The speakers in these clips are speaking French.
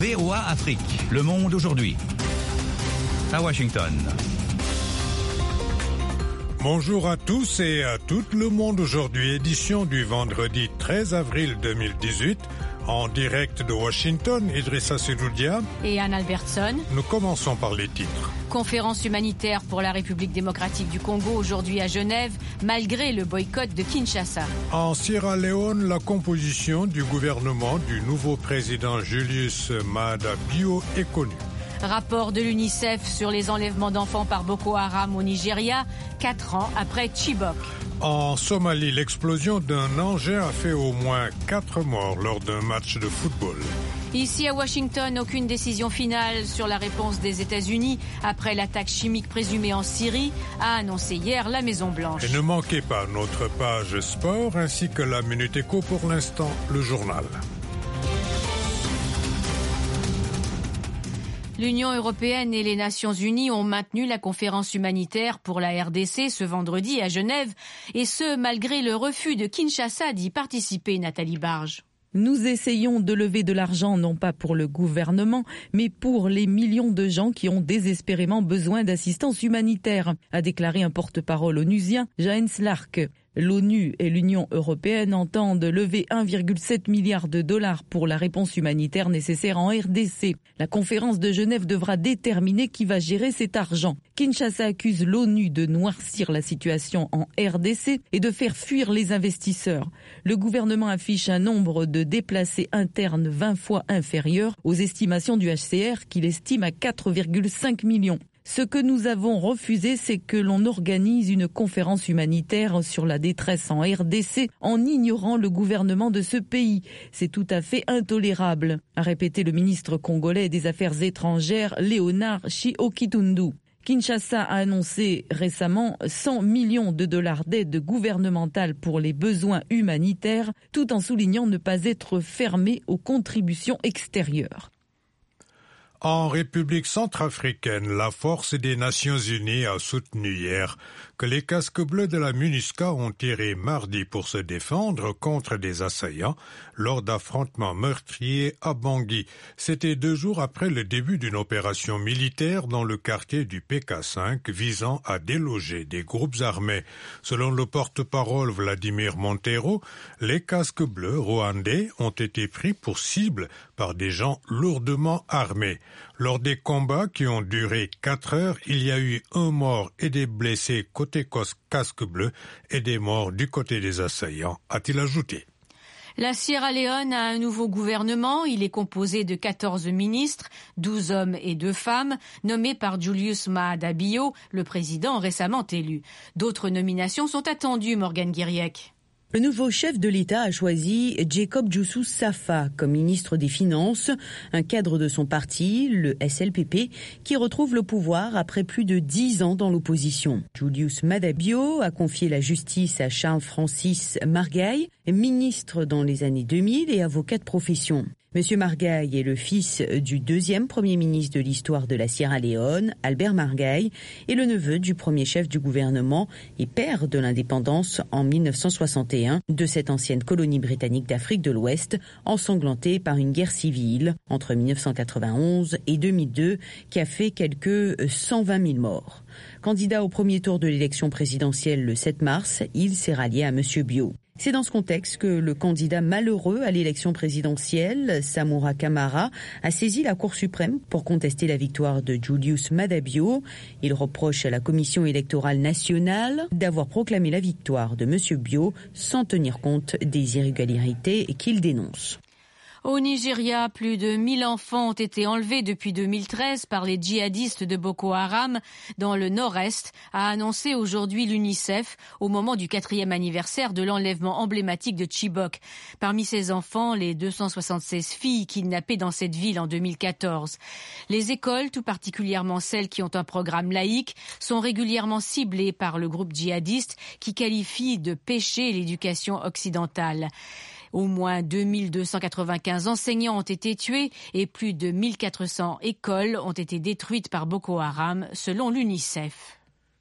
VOA Afrique, le monde aujourd'hui. À Washington. Bonjour à tous et à tout le monde aujourd'hui, édition du vendredi 13 avril 2018. En direct de Washington, Idrissa Seloudia et Anne Albertson. Nous commençons par les titres. Conférence humanitaire pour la République démocratique du Congo aujourd'hui à Genève, malgré le boycott de Kinshasa. En Sierra Leone, la composition du gouvernement du nouveau président Julius Maada Bio est connue. Rapport de l'UNICEF sur les enlèvements d'enfants par Boko Haram au Nigeria, 4 ans après Chibok. En Somalie, l'explosion d'un engin a fait au moins 4 morts lors d'un match de football. Ici à Washington, aucune décision finale sur la réponse des États-Unis après l'attaque chimique présumée en Syrie, a annoncé hier la Maison-Blanche. Et ne manquez pas notre page sport ainsi que la Minute Éco, pour l'instant, le journal. L'Union européenne et les Nations unies ont maintenu la conférence humanitaire pour la RDC ce vendredi à Genève, et ce malgré le refus de Kinshasa d'y participer, Nathalie Barge. Nous essayons de lever de l'argent non pas pour le gouvernement, mais pour les millions de gens qui ont désespérément besoin d'assistance humanitaire, a déclaré un porte-parole onusien, Jens Lark. L'ONU et l'Union européenne entendent lever 1,7 milliard de dollars pour la réponse humanitaire nécessaire en RDC. La conférence de Genève devra déterminer qui va gérer cet argent. Kinshasa accuse l'ONU de noircir la situation en RDC et de faire fuir les investisseurs. Le gouvernement affiche un nombre de déplacés internes 20 fois inférieur aux estimations du HCR, qu'il estime à 4,5 millions. Ce que nous avons refusé, c'est que l'on organise une conférence humanitaire sur la détresse en RDC en ignorant le gouvernement de ce pays. C'est tout à fait intolérable, a répété le ministre congolais des Affaires étrangères Léonard Tshiokitundu. Kinshasa a annoncé récemment 100 millions de dollars d'aide gouvernementale pour les besoins humanitaires, tout en soulignant ne pas être fermé aux contributions extérieures. En République centrafricaine, la force des Nations unies a soutenu hier que les casques bleus de la MINUSCA ont tiré mardi pour se défendre contre des assaillants lors d'affrontements meurtriers à Bangui. C'était 2 jours après le début d'une opération militaire dans le quartier du PK5 visant à déloger des groupes armés. Selon le porte-parole Vladimir Montero, les casques bleus rwandais ont été pris pour cible par des gens lourdement armés. Lors des combats qui ont duré 4 heures, il y a eu 1 mort et des blessés côté casque bleu et des morts du côté des assaillants, a-t-il ajouté. La Sierra Leone a un nouveau gouvernement. Il est composé de 14 ministres, 12 hommes et 2 femmes, nommés par Julius Maada Bio, le président récemment élu. D'autres nominations sont attendues, Morgane Guiriec. Le nouveau chef de l'État a choisi Jacob Joussou Safa comme ministre des Finances, un cadre de son parti, le SLPP, qui retrouve le pouvoir après plus de 10 ans dans l'opposition. Julius Maada Bio a confié la justice à Charles-Francis Margaï, ministre dans les années 2000 et avocat de profession. Monsieur Margaï est le fils du 2e premier ministre de l'histoire de la Sierra Leone, Albert Margaï, et le neveu du premier chef du gouvernement et père de l'indépendance en 1961 de cette ancienne colonie britannique d'Afrique de l'Ouest, ensanglantée par une guerre civile entre 1991 et 2002 qui a fait quelques 120 000 morts. Candidat au premier tour de l'élection présidentielle le 7 mars, il s'est rallié à Monsieur Bio. C'est dans ce contexte que le candidat malheureux à l'élection présidentielle, Samura Kamara, a saisi la Cour suprême pour contester la victoire de Julius Maada Bio. Il reproche à la Commission électorale nationale d'avoir proclamé la victoire de M. Bio sans tenir compte des irrégularités qu'il dénonce. Au Nigeria, plus de 1000 enfants ont été enlevés depuis 2013 par les djihadistes de Boko Haram dans le nord-est, a annoncé aujourd'hui l'UNICEF au moment du 4e anniversaire de l'enlèvement emblématique de Chibok. Parmi ces enfants, les 276 filles kidnappées dans cette ville en 2014. Les écoles, tout particulièrement celles qui ont un programme laïque, sont régulièrement ciblées par le groupe djihadiste qui qualifie de péché l'éducation occidentale. Au moins 2295 enseignants ont été tués et plus de 1400 écoles ont été détruites par Boko Haram, selon l'UNICEF.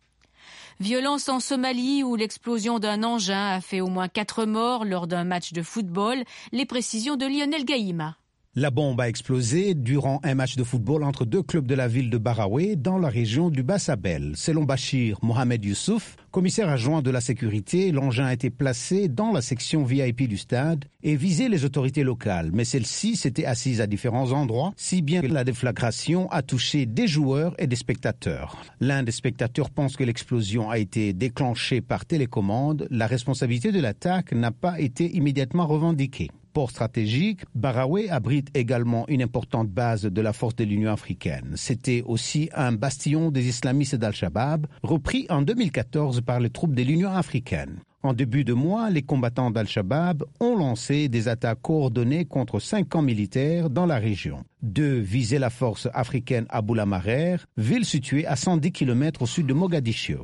Violence en Somalie où l'explosion d'un engin a fait au moins 4 morts lors d'un match de football. Les précisions de Lionel Gaïma. La bombe a explosé durant un match de football entre deux clubs de la ville de Baraoui dans la région du Bas-Sabel. Selon Bachir Mohamed Youssouf, commissaire adjoint de la sécurité, l'engin a été placé dans la section VIP du stade et visait les autorités locales. Mais celles-ci s'étaient assises à différents endroits, si bien que la déflagration a touché des joueurs et des spectateurs. L'un des spectateurs pense que l'explosion a été déclenchée par télécommande. La responsabilité de l'attaque n'a pas été immédiatement revendiquée. Port stratégique, Baraoui abrite également une importante base de la force de l'Union africaine. C'était aussi un bastion des islamistes d'Al-Shabaab, repris en 2014 par les troupes de l'Union africaine. En début de mois, les combattants d'Al-Shabaab ont lancé des attaques coordonnées contre 5 camps militaires dans la région. 2 visaient la force africaine à Boulamarer, ville située à 110 km au sud de Mogadiscio.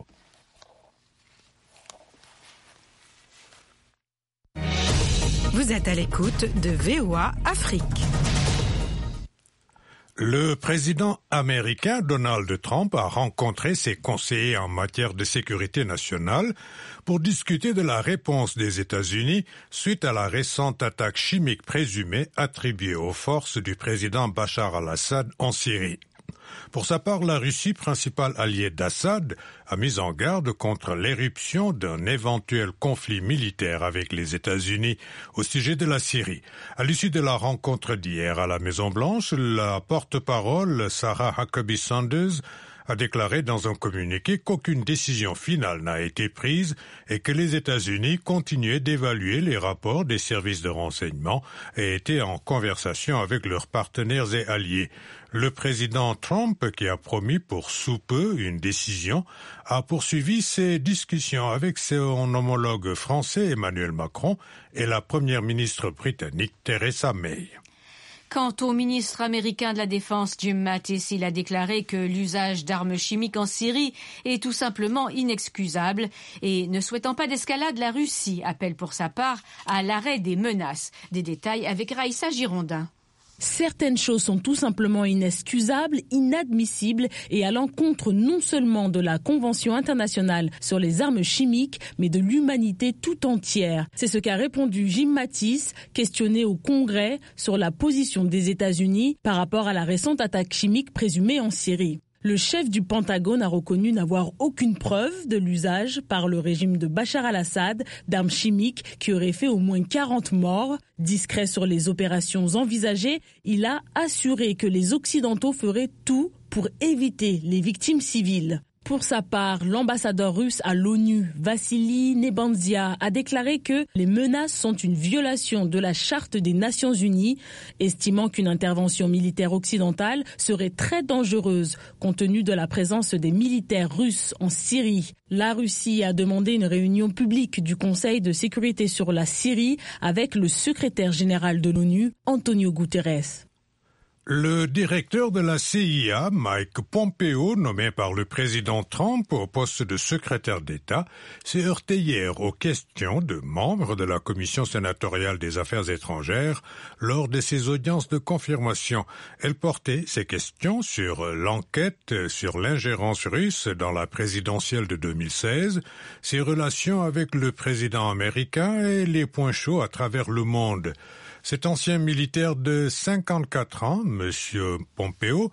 Vous êtes à l'écoute de VOA Afrique. Le président américain Donald Trump a rencontré ses conseillers en matière de sécurité nationale pour discuter de la réponse des États-Unis suite à la récente attaque chimique présumée attribuée aux forces du président Bachar al-Assad en Syrie. Pour sa part, la Russie, principal allié d'Assad, a mis en garde contre l'éruption d'un éventuel conflit militaire avec les États-Unis au sujet de la Syrie. À l'issue de la rencontre d'hier à la Maison-Blanche, la porte-parole Sarah Huckabee Sanders a déclaré dans un communiqué qu'aucune décision finale n'a été prise et que les États-Unis continuaient d'évaluer les rapports des services de renseignement et étaient en conversation avec leurs partenaires et alliés. Le président Trump, qui a promis pour sous peu une décision, a poursuivi ses discussions avec son homologue français Emmanuel Macron et la première ministre britannique Theresa May. Quant au ministre américain de la Défense Jim Mattis, il a déclaré que l'usage d'armes chimiques en Syrie est tout simplement inexcusable et, ne souhaitant pas d'escalade, la Russie appelle pour sa part à l'arrêt des menaces. Des détails avec Raïssa Girondin. Certaines choses sont tout simplement inexcusables, inadmissibles et à l'encontre non seulement de la Convention internationale sur les armes chimiques, mais de l'humanité tout entière. C'est ce qu'a répondu Jim Mattis, questionné au Congrès sur la position des États-Unis par rapport à la récente attaque chimique présumée en Syrie. Le chef du Pentagone a reconnu n'avoir aucune preuve de l'usage par le régime de Bachar al-Assad d'armes chimiques qui auraient fait au moins 40 morts. Discret sur les opérations envisagées, il a assuré que les Occidentaux feraient tout pour éviter les victimes civiles. Pour sa part, l'ambassadeur russe à l'ONU, Vassili Nebenzia, a déclaré que les menaces sont une violation de la Charte des Nations Unies, estimant qu'une intervention militaire occidentale serait très dangereuse compte tenu de la présence des militaires russes en Syrie. La Russie a demandé une réunion publique du Conseil de sécurité sur la Syrie avec le secrétaire général de l'ONU, Antonio Guterres. Le directeur de la CIA, Mike Pompeo, nommé par le président Trump au poste de secrétaire d'État, s'est heurté hier aux questions de membres de la Commission sénatoriale des Affaires étrangères lors de ses audiences de confirmation. Elle portait ces questions sur l'enquête sur l'ingérence russe dans la présidentielle de 2016, ses relations avec le président américain et les points chauds à travers le monde. Cet ancien militaire de 54 ans, M. Pompeo,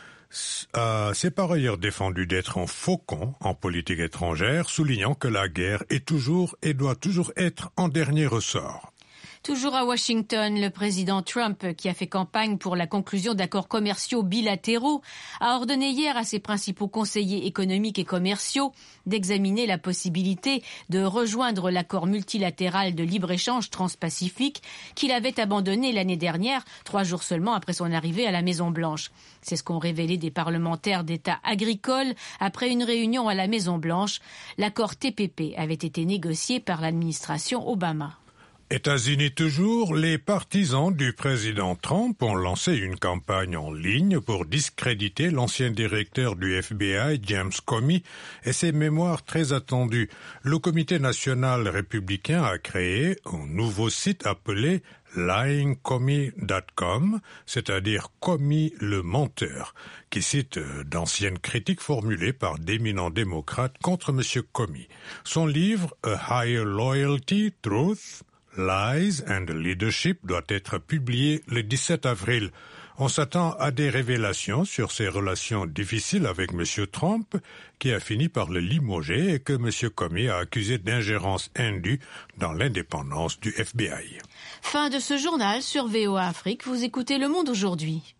s'est par ailleurs défendu d'être un faucon en politique étrangère, soulignant que la guerre est toujours et doit toujours être en dernier ressort. Toujours à Washington, le président Trump, qui a fait campagne pour la conclusion d'accords commerciaux bilatéraux, a ordonné hier à ses principaux conseillers économiques et commerciaux d'examiner la possibilité de rejoindre l'accord multilatéral de libre-échange transpacifique qu'il avait abandonné l'année dernière, 3 jours seulement après son arrivée à la Maison-Blanche. C'est ce qu'ont révélé des parlementaires d'État agricoles après une réunion à la Maison-Blanche. L'accord TPP avait été négocié par l'administration Obama. États-Unis toujours, les partisans du président Trump ont lancé une campagne en ligne pour discréditer l'ancien directeur du FBI, James Comey, et ses mémoires très attendues. Le Comité national républicain a créé un nouveau site appelé lyingcomey.com, c'est-à-dire Comey le menteur, qui cite d'anciennes critiques formulées par d'éminents démocrates contre M. Comey. Son livre « A Higher Loyalty, Truth », Lies and Leadership doit être publié le 17 avril. On s'attend à des révélations sur ses relations difficiles avec M. Trump, qui a fini par le limoger et que M. Comey a accusé d'ingérence indue dans l'indépendance du FBI. Fin de ce journal sur VOA Afrique. Vous écoutez Le Monde aujourd'hui.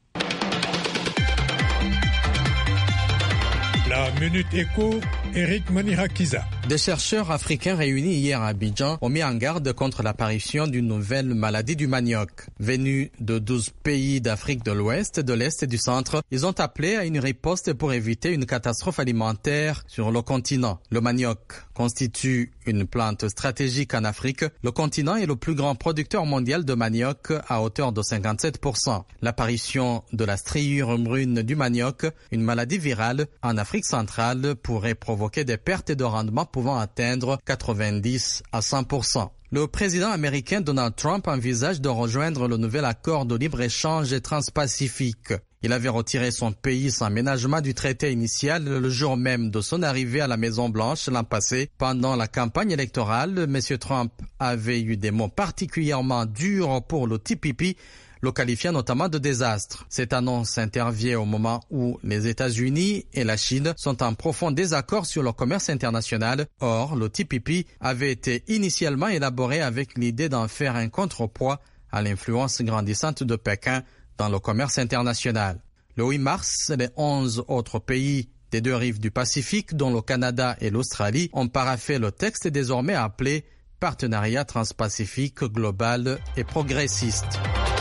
La Minute Éco, Eric Manirakiza. Des chercheurs africains réunis hier à Abidjan ont mis en garde contre l'apparition d'une nouvelle maladie du manioc. Venus de 12 pays d'Afrique de l'Ouest, de l'Est et du Centre, ils ont appelé à une riposte pour éviter une catastrophe alimentaire sur le continent. Le manioc constitue une plante stratégique en Afrique. Le continent est le plus grand producteur mondial de manioc à hauteur de 57%. L'apparition de la striure brune du manioc, une maladie virale en Afrique centrale, pourrait provoquer des pertes de rendement pouvant atteindre 90 à 100%. Le président américain Donald Trump envisage de rejoindre le nouvel accord de libre-échange transpacifique. Il avait retiré son pays sans ménagement du traité initial le jour même de son arrivée à la Maison-Blanche l'an passé. Pendant la campagne électorale, M. Trump avait eu des mots particulièrement durs pour le TPP, le qualifiant notamment de désastre. Cette annonce intervient au moment où les États-Unis et la Chine sont en profond désaccord sur le commerce international. Or, le TPP avait été initialement élaboré avec l'idée d'en faire un contrepoids à l'influence grandissante de Pékin dans le commerce international. Le 8 mars, les 11 autres pays des deux rives du Pacifique, dont le Canada et l'Australie, ont paraphé le texte désormais appelé Partenariat transpacifique global et progressiste.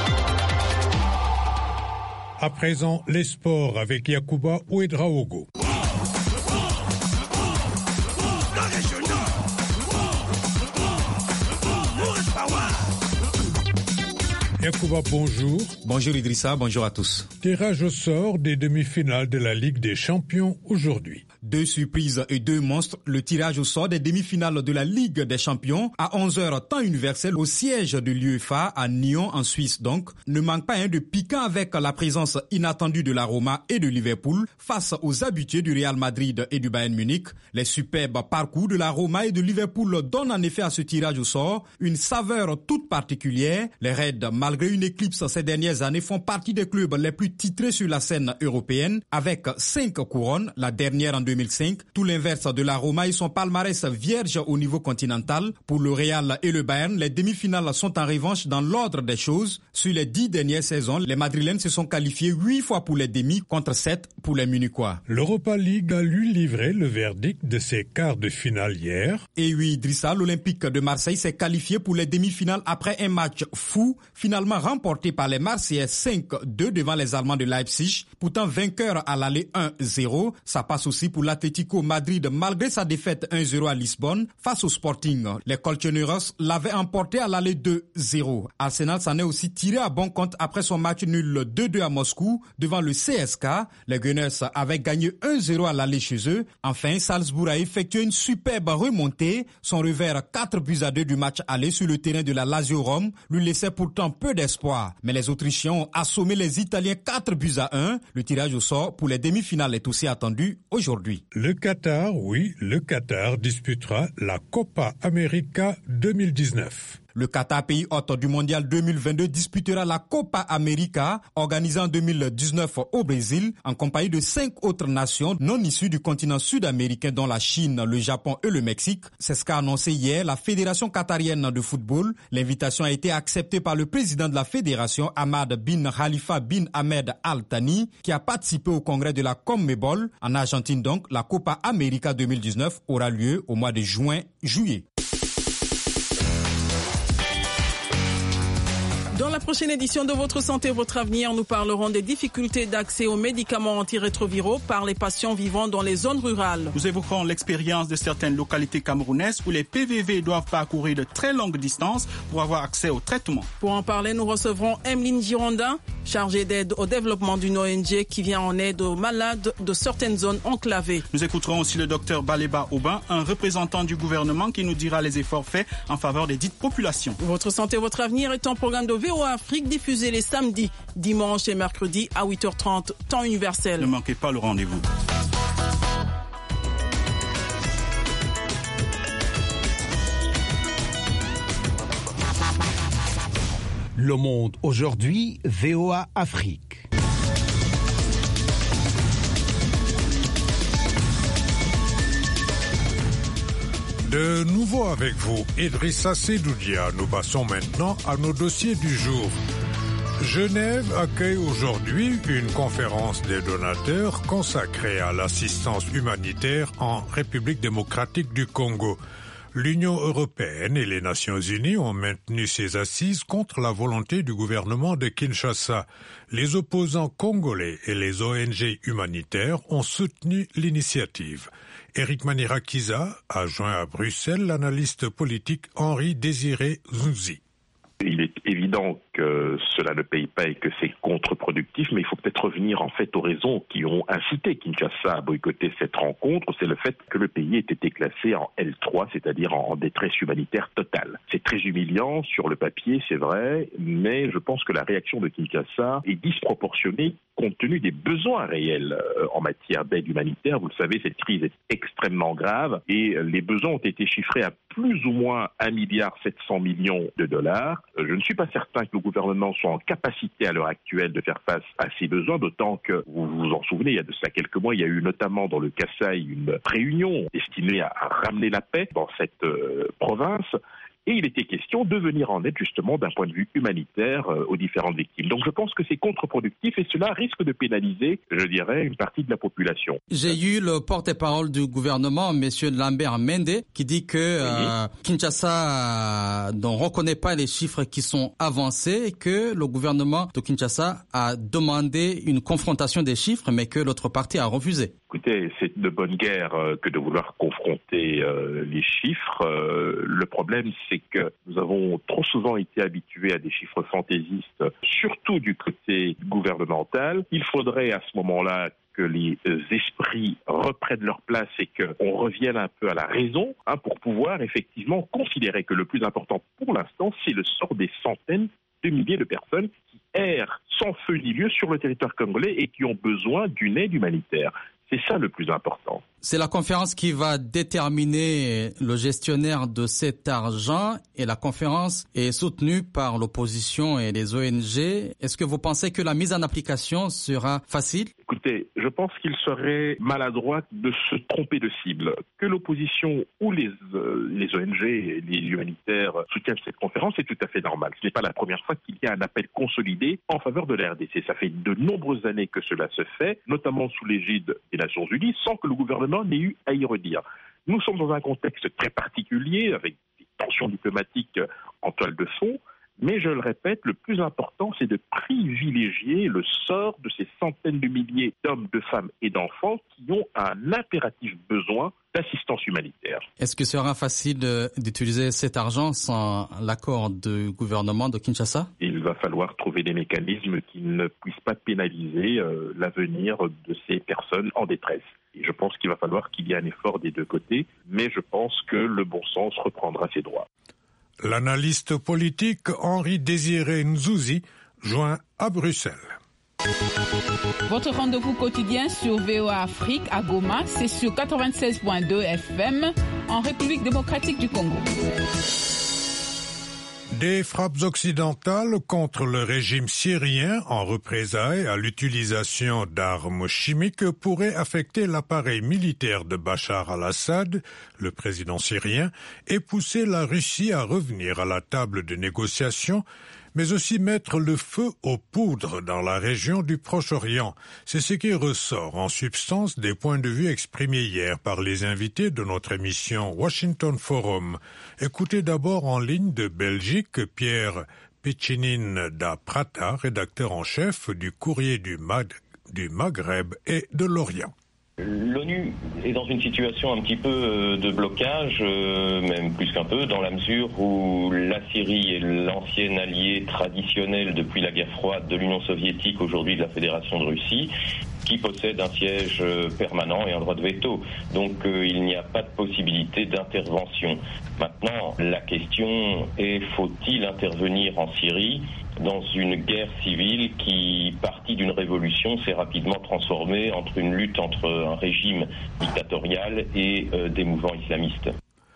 À présent, les sports avec Yacouba Ouedraogo. Yacouba, bonjour. Bonjour Idrissa, bonjour à tous. Tirage au sort des demi-finales de la Ligue des Champions aujourd'hui. 2 surprises et 2 monstres. Le tirage au sort des demi-finales de la Ligue des Champions à 11h temps universel au siège de l'UEFA à Nyon en Suisse donc. Ne manque pas de piquant avec la présence inattendue de la Roma et de Liverpool face aux habitués du Real Madrid et du Bayern Munich. Les superbes parcours de la Roma et de Liverpool donnent en effet à ce tirage au sort une saveur toute particulière. Les Reds, malgré une éclipse ces dernières années, font partie des clubs les plus titrés sur la scène européenne avec 5 couronnes, la dernière en 2005. Tout l'inverse de la Roma et son palmarès vierge au niveau continental. Pour le Real et le Bayern, les demi-finales sont en revanche dans l'ordre des choses. Sur les 10 dernières saisons, les Madrilènes se sont qualifiés 8 fois pour les demi contre 7 pour les Munichois. L'Europa League a lui livré le verdict de ses quarts de finale hier. Et oui, Idrissa, l'Olympique de Marseille s'est qualifié pour les demi-finales après un match fou, finalement remporté par les Marseillais 5-2 devant les Allemands de Leipzig. Pourtant vainqueur à l'aller 1-0, ça passe aussi pour l'Atlético Madrid malgré sa défaite 1-0 à Lisbonne face au Sporting. Les Colchoneros l'avaient emporté à l'aller 2-0. Arsenal s'en est aussi tiré à bon compte après son match nul 2-2 à Moscou devant le CSK. Les Gunners avaient gagné 1-0 à l'aller chez eux. Enfin, Salzbourg a effectué une superbe remontée. Son revers 4-2 du match aller sur le terrain de la Lazio Rome lui laissait pourtant peu d'espoir. Mais les Autrichiens ont assommé les Italiens 4-1. Le tirage au sort pour les demi-finales est aussi attendu aujourd'hui. Le Qatar disputera la Copa América 2019. Le Qatar, pays hôte du mondial 2022, disputera la Copa América, organisée en 2019 au Brésil, en compagnie de 5 autres nations non issues du continent sud-américain, dont la Chine, le Japon et le Mexique. C'est ce qu'a annoncé hier la Fédération qatarienne de football. L'invitation a été acceptée par le président de la fédération, Ahmad bin Khalifa bin Ahmed Al Thani, qui a participé au congrès de la CONMEBOL. En Argentine donc, la Copa América 2019 aura lieu au mois de juin-juillet. Dans la prochaine édition de Votre Santé, Votre Avenir, nous parlerons des difficultés d'accès aux médicaments antirétroviraux par les patients vivant dans les zones rurales. Nous évoquerons l'expérience de certaines localités camerounaises où les PVV doivent parcourir de très longues distances pour avoir accès au traitement. Pour en parler, nous recevrons Emeline Girondin, chargée d'aide au développement d'une ONG qui vient en aide aux malades de certaines zones enclavées. Nous écouterons aussi le docteur Baleba Aubin, un représentant du gouvernement qui nous dira les efforts faits en faveur des dites populations. Votre Santé, Votre Avenir est un programme de VOA Afrique diffusé les samedis, dimanches et mercredis à 8h30, temps universel. Ne manquez pas le rendez-vous. Le Monde aujourd'hui, VOA Afrique. De nouveau avec vous, Idrissa Seydoudia. Nous passons maintenant à nos dossiers du jour. Genève accueille aujourd'hui une conférence des donateurs consacrée à l'assistance humanitaire en République démocratique du Congo. L'Union européenne et les Nations unies ont maintenu ces assises contre la volonté du gouvernement de Kinshasa. Les opposants congolais et les ONG humanitaires ont soutenu l'initiative. Éric Manirakiza a joint à Bruxelles l'analyste politique Henri Désiré Zunzi. Il est évident que cela ne paye pas et que c'est contre-productif, mais il faut peut-être revenir en fait aux raisons qui ont incité Kinshasa à boycotter cette rencontre. C'est le fait que le pays ait été classé en L3, c'est-à-dire en détresse humanitaire totale. C'est très humiliant sur le papier, c'est vrai, mais je pense que la réaction de Kinshasa est disproportionnée compte tenu des besoins réels en matière d'aide humanitaire. Vous le savez, cette crise est extrêmement grave et les besoins ont été chiffrés à plus ou moins 1,7 milliard de dollars. Je ne suis pas certain que le gouvernement soit en capacité à l'heure actuelle de faire face à ces besoins, d'autant que, vous vous en souvenez, il y a de cela quelques mois, il y a eu notamment dans le Kasaï une réunion destinée à ramener la paix dans cette province. Et il était question de venir en aide justement d'un point de vue humanitaire aux différentes victimes. Donc je pense que c'est contre-productif et cela risque de pénaliser, je dirais, une partie de la population. J'ai eu le porte-parole du gouvernement, M. Lambert Mende, qui dit que Kinshasa ne reconnaît pas les chiffres qui sont avancés et que le gouvernement de Kinshasa a demandé une confrontation des chiffres, mais que l'autre partie a refusé. Écoutez, c'est de bonne guerre que de vouloir confronter les chiffres. Le problème, c'est que nous avons trop souvent été habitués à des chiffres fantaisistes, surtout du côté gouvernemental. Il faudrait à ce moment-là que les esprits reprennent leur place et qu'on revienne un peu à la raison pour pouvoir effectivement considérer que le plus important pour l'instant, c'est le sort des centaines de milliers de personnes qui errent sans feu ni lieu sur le territoire congolais et qui ont besoin d'une aide humanitaire. C'est ça le plus important. C'est la conférence qui va déterminer le gestionnaire de cet argent et la conférence est soutenue par l'opposition et les ONG. Est-ce que vous pensez que la mise en application sera facile? Écoutez, je pense qu'il serait maladroit de se tromper de cible. Que l'opposition ou les ONG et les humanitaires soutiennent cette conférence, c'est tout à fait normal. Ce n'est pas la première fois qu'il y a un appel consolidé en faveur de la RDC. Ça fait de nombreuses années que cela se fait, notamment sous l'égide des Nations Unies, sans que le gouvernement n'ait eu à y redire. Nous sommes dans un contexte très particulier, avec des tensions diplomatiques en toile de fond, mais je le répète, le plus important, c'est de privilégier le sort de ces centaines de milliers d'hommes, de femmes et d'enfants qui ont un impératif besoin d'assistance humanitaire. Est-ce que ce sera facile d'utiliser cet argent sans l'accord du gouvernement de Kinshasa? Il va falloir trouver des mécanismes qui ne puissent pas pénaliser l'avenir de ces personnes en détresse. Et je pense qu'il va falloir qu'il y ait un effort des deux côtés, mais je pense que le bon sens reprendra ses droits. L'analyste politique Henri Désiré Nzouzi joint à Bruxelles. Votre rendez-vous quotidien sur VOA Afrique à Goma, c'est sur 96.2 FM en République démocratique du Congo. Des frappes occidentales contre le régime syrien en représailles à l'utilisation d'armes chimiques pourraient affecter l'appareil militaire de Bachar al-Assad, le président syrien, et pousser la Russie à revenir à la table de négociation, mais aussi mettre le feu aux poudres dans la région du Proche-Orient. C'est ce qui ressort en substance des points de vue exprimés hier par les invités de notre émission Washington Forum. Écoutez d'abord en ligne de Belgique Pierre Pichinin da Prata, rédacteur en chef du Courrier du Maghreb et de l'Orient. L'ONU est dans une situation un petit peu de blocage, même plus qu'un peu, dans la mesure où la Syrie est l'ancien allié traditionnel depuis la guerre froide de l'Union soviétique, aujourd'hui de la Fédération de Russie, qui possède un siège permanent et un droit de veto. Donc il n'y a pas de possibilité d'intervention. Maintenant, la question est, faut-il intervenir en Syrie dans une guerre civile qui, partie d'une révolution, s'est rapidement transformée entre une lutte entre un régime dictatorial et des mouvements islamistes?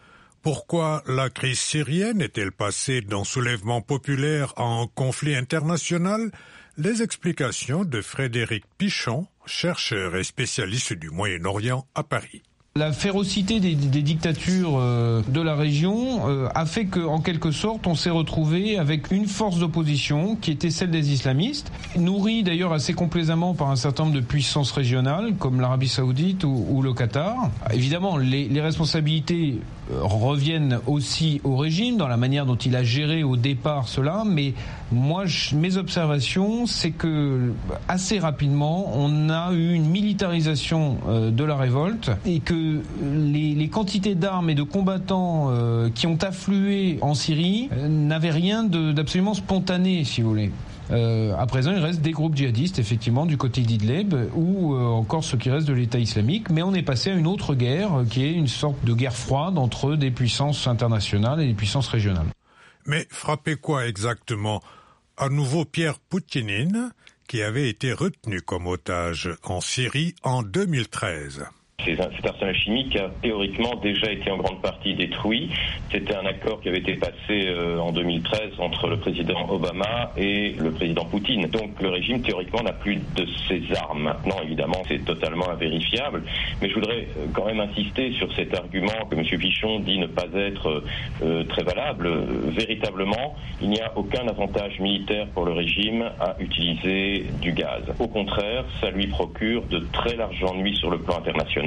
Pourquoi la crise syrienne est-elle passée d'un soulèvement populaire à un conflit international? Les explications de Frédéric Pichon, chercheur et spécialiste du Moyen-Orient à Paris. La férocité des dictatures de la région a fait qu'en quelque sorte on s'est retrouvé avec une force d'opposition qui était celle des islamistes, nourrie d'ailleurs assez complaisamment par un certain nombre de puissances régionales comme l'Arabie Saoudite ou le Qatar. Évidemment, les responsabilités reviennent aussi au régime dans la manière dont il a géré au départ cela, mais moi, mes observations, c'est que assez rapidement, on a eu une militarisation de la révolte et que les quantités d'armes et de combattants qui ont afflué en Syrie n'avaient rien d'absolument spontané, si vous voulez. À présent, il reste des groupes djihadistes, effectivement, du côté d'Idlib, ou encore ce qui reste de l'État islamique. Mais on est passé à une autre guerre, qui est une sorte de guerre froide entre des puissances internationales et des puissances régionales. Mais frappez quoi exactement? À nouveau Pierre Poutinine, qui avait été retenu comme otage en Syrie en 2013. Cet arsenal chimique a théoriquement déjà été en grande partie détruit. C'était un accord qui avait été passé en 2013 entre le président Obama et le président Poutine. Donc le régime théoriquement n'a plus de ses armes. Maintenant, évidemment, c'est totalement invérifiable. Mais je voudrais quand même insister sur cet argument que M. Pichon dit ne pas être très valable. Véritablement, il n'y a aucun avantage militaire pour le régime à utiliser du gaz. Au contraire, ça lui procure de très larges ennuis sur le plan international.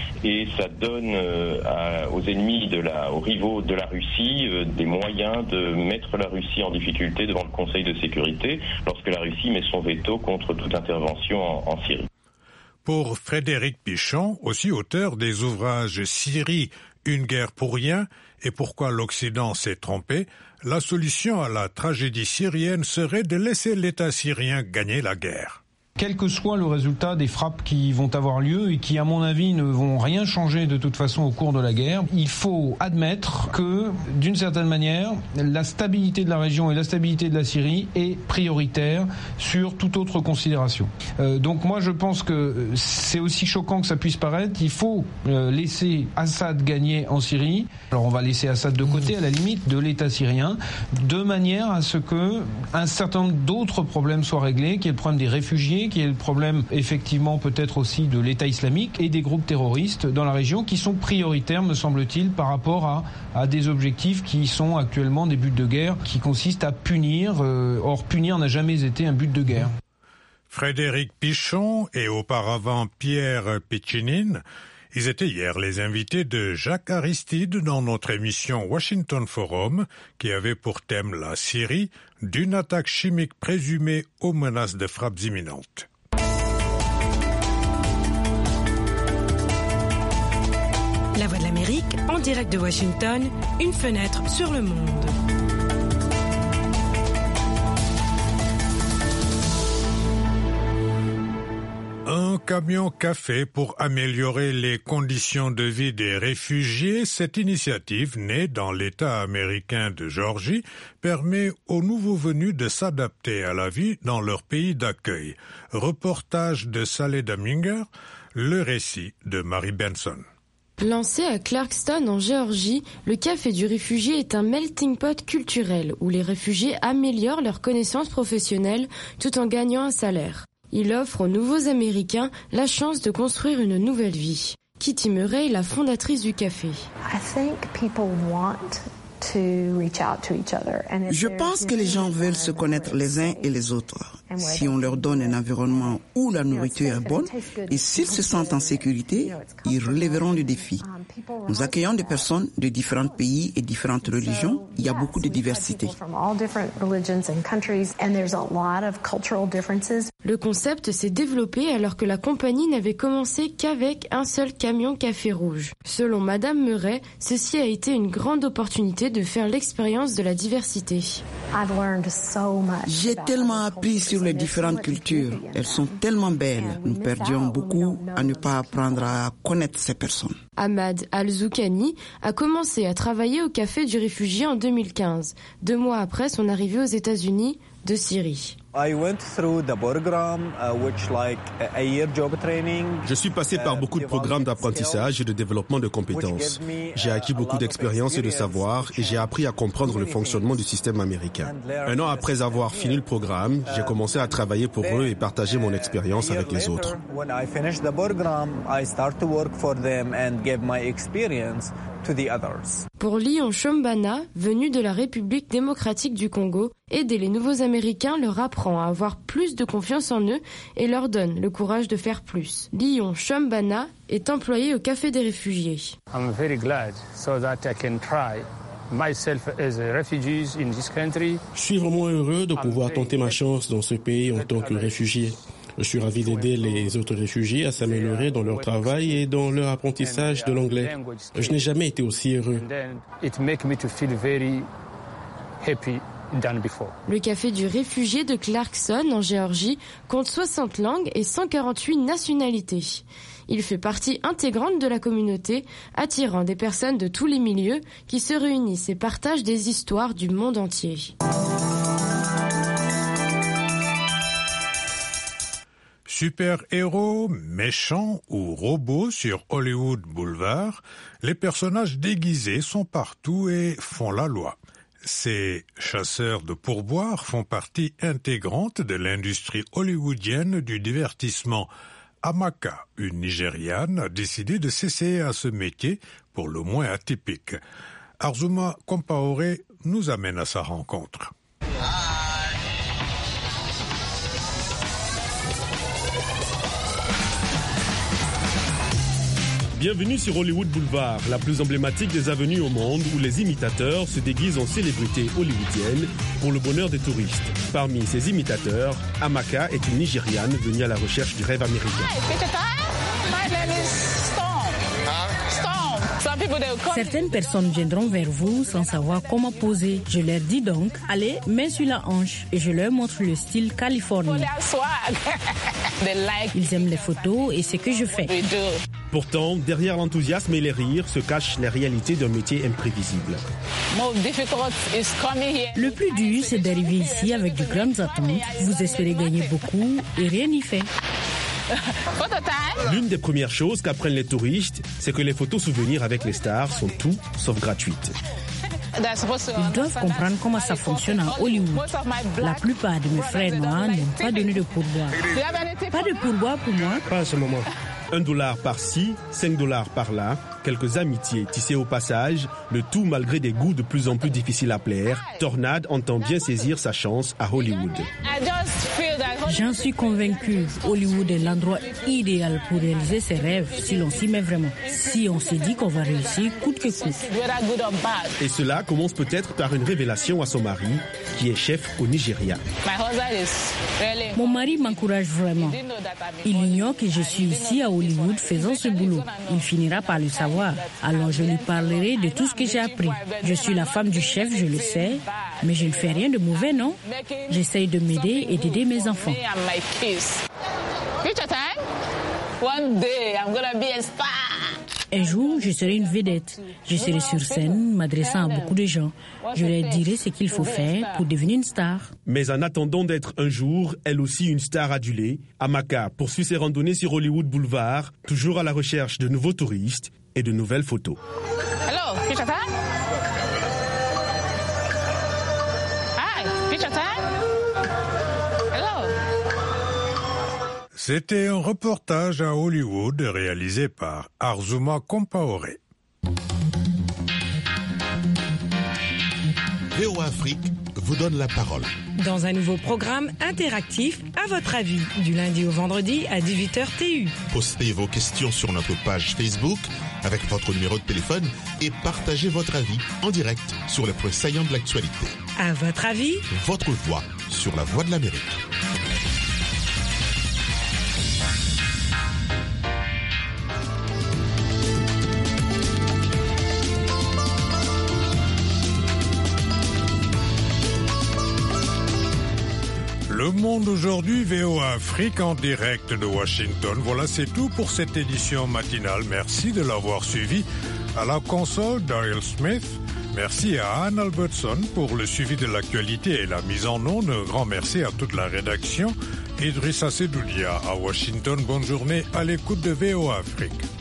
Et ça donne aux ennemis, aux rivaux de la Russie, des moyens de mettre la Russie en difficulté devant le Conseil de sécurité lorsque la Russie met son veto contre toute intervention en Syrie. Pour Frédéric Pichon, aussi auteur des ouvrages Syrie, une guerre pour rien et pourquoi l'Occident s'est trompé, la solution à la tragédie syrienne serait de laisser l'État syrien gagner la guerre. Quel que soit le résultat des frappes qui vont avoir lieu et qui, à mon avis, ne vont rien changer de toute façon au cours de la guerre, il faut admettre que, d'une certaine manière, la stabilité de la région et la stabilité de la Syrie est prioritaire sur toute autre considération. Donc moi, je pense que c'est aussi choquant que ça puisse paraître. Il faut laisser Assad gagner en Syrie. Alors on va laisser Assad de côté, à la limite, de l'État syrien, de manière à ce que un certain nombre d'autres problèmes soient réglés, qui est le problème des réfugiés, qui est le problème effectivement peut-être aussi de l'État islamique et des groupes terroristes dans la région qui sont prioritaires, me semble-t-il, par rapport à des objectifs qui sont actuellement des buts de guerre qui consistent à punir. Or, punir n'a jamais été un but de guerre. Frédéric Pichon et auparavant Pierre Poutinine, ils étaient hier les invités de Jacques Aristide dans notre émission Washington Forum qui avait pour thème la Syrie, d'une attaque chimique présumée aux menaces de frappes imminentes. La Voix de l'Amérique, en direct de Washington, une fenêtre sur le monde. Un camion café pour améliorer les conditions de vie des réfugiés, cette initiative née dans l'État américain de Géorgie permet aux nouveaux venus de s'adapter à la vie dans leur pays d'accueil. Reportage de Saleh Daminger, le récit de Marie Benson. Lancé à Clarkston en Géorgie, le Café du réfugié est un melting pot culturel où les réfugiés améliorent leurs connaissances professionnelles tout en gagnant un salaire. Il offre aux nouveaux Américains la chance de construire une nouvelle vie. Kitty Murray, la fondatrice du café. Je pense que les gens veulent se connaître les uns et les autres. Si on leur donne un environnement où la nourriture est bonne et s'ils se sentent en sécurité, ils relèveront le défi. Nous accueillons des personnes de différents pays et différentes religions. Il y a beaucoup de diversité. Le concept s'est développé alors que la compagnie n'avait commencé qu'avec un seul camion café rouge. Selon Madame Murray, ceci a été une grande opportunité de faire l'expérience de la diversité. J'ai tellement appris sur les différentes cultures. Elles sont tellement belles. Nous perdions beaucoup à ne pas apprendre à connaître ces personnes. Ahmad Al-Zoukani a commencé à travailler au Café du réfugié en 2015, 2 mois après son arrivée aux États-Unis de Syrie. Je suis passé par beaucoup de programmes d'apprentissage et de développement de compétences. J'ai acquis beaucoup d'expérience et de savoir et j'ai appris à comprendre le fonctionnement du système américain. Un an après avoir fini le programme, j'ai commencé à travailler pour eux et partager mon expérience avec les autres. Pour Lyon Shombana, venu de la République démocratique du Congo, aider les nouveaux Américains leur apprend à avoir plus de confiance en eux et leur donne le courage de faire plus. Lyon Shombana est employé au Café des réfugiés. I'm very glad so that I can try myself as a refugee in this country. Je suis vraiment heureux de pouvoir tenter ma chance dans ce pays en tant que réfugié. Je suis ravi d'aider les autres réfugiés à s'améliorer dans leur travail et dans leur apprentissage de l'anglais. Je n'ai jamais été aussi heureux. Le café du réfugié de Clarkson, en Géorgie, compte 60 langues et 148 nationalités. Il fait partie intégrante de la communauté, attirant des personnes de tous les milieux qui se réunissent et partagent des histoires du monde entier. Super-héros, méchants ou robots sur Hollywood Boulevard, les personnages déguisés sont partout et font la loi. Ces chasseurs de pourboires font partie intégrante de l'industrie hollywoodienne du divertissement. Amaka, une Nigériane, a décidé de s'essayer à ce métier pour le moins atypique. Arzuma Compaoré nous amène à sa rencontre. Bienvenue sur Hollywood Boulevard, la plus emblématique des avenues au monde où les imitateurs se déguisent en célébrités hollywoodiennes pour le bonheur des touristes. Parmi ces imitateurs, Amaka est une Nigériane venue à la recherche du rêve américain. Certaines personnes viendront vers vous sans savoir comment poser. Je leur dis donc, allez, main sur la hanche et je leur montre le style californien. Ils aiment les photos et c'est ce que je fais. Pourtant, derrière l'enthousiasme et les rires se cache la réalité d'un métier imprévisible. Le plus dur, c'est d'arriver ici avec de grandes attentes. Vous espérez gagner beaucoup et rien n'y fait. L'une des premières choses qu'apprennent les touristes, c'est que les photos souvenirs avec les stars sont tout sauf gratuites. Ils doivent comprendre comment ça fonctionne à Hollywood. La plupart de mes frères noirs n'ont pas donné de pourboire. Pas de pourboire pour moi. Pas à ce moment. $1 par-ci, $5 par-là, quelques amitiés tissées au passage, le tout malgré des goûts de plus en plus difficiles à plaire. Tornade entend bien saisir sa chance à Hollywood. J'en suis convaincu, Hollywood est l'endroit idéal pour réaliser ses rêves, si l'on s'y met vraiment. Si on se dit qu'on va réussir coûte que coûte. Et cela commence peut-être par une révélation à son mari, qui est chef au Nigeria. Mon mari m'encourage vraiment. Il ignore que je suis ici à Hollywood faisant ce boulot. Il finira par le savoir. Alors je lui parlerai de tout ce que j'ai appris. Je suis la femme du chef, je le sais, mais je ne fais rien de mauvais, non? J'essaye de m'aider et d'aider mes enfants. Un jour, je serai une vedette. Je serai sur scène, m'adressant à beaucoup de gens. Je leur dirai ce qu'il faut faire pour devenir une star. Mais en attendant d'être un jour, elle aussi une star adulée, Amaka poursuit ses randonnées sur Hollywood Boulevard, toujours à la recherche de nouveaux touristes et de nouvelles photos. Hello, picture time? Hi, picture time? Hello. C'était un reportage à Hollywood réalisé par Arzuma Compaoré. VOA Afrique vous donne la parole. Dans un nouveau programme interactif, à votre avis, du lundi au vendredi à 18h TU. Postez vos questions sur notre page Facebook avec votre numéro de téléphone et partagez votre avis en direct sur les points saillants de l'actualité. À votre avis, votre voix sur la Voix de l'Amérique. Le Monde aujourd'hui, VOA Afrique en direct de Washington. Voilà, c'est tout pour cette édition matinale. Merci de l'avoir suivi. À la console, Daryl Smith. Merci à Anne Albertson pour le suivi de l'actualité et la mise en onde. Grand merci à toute la rédaction. Idrissa Sedoulia à Washington. Bonne journée à l'écoute de VOA Afrique.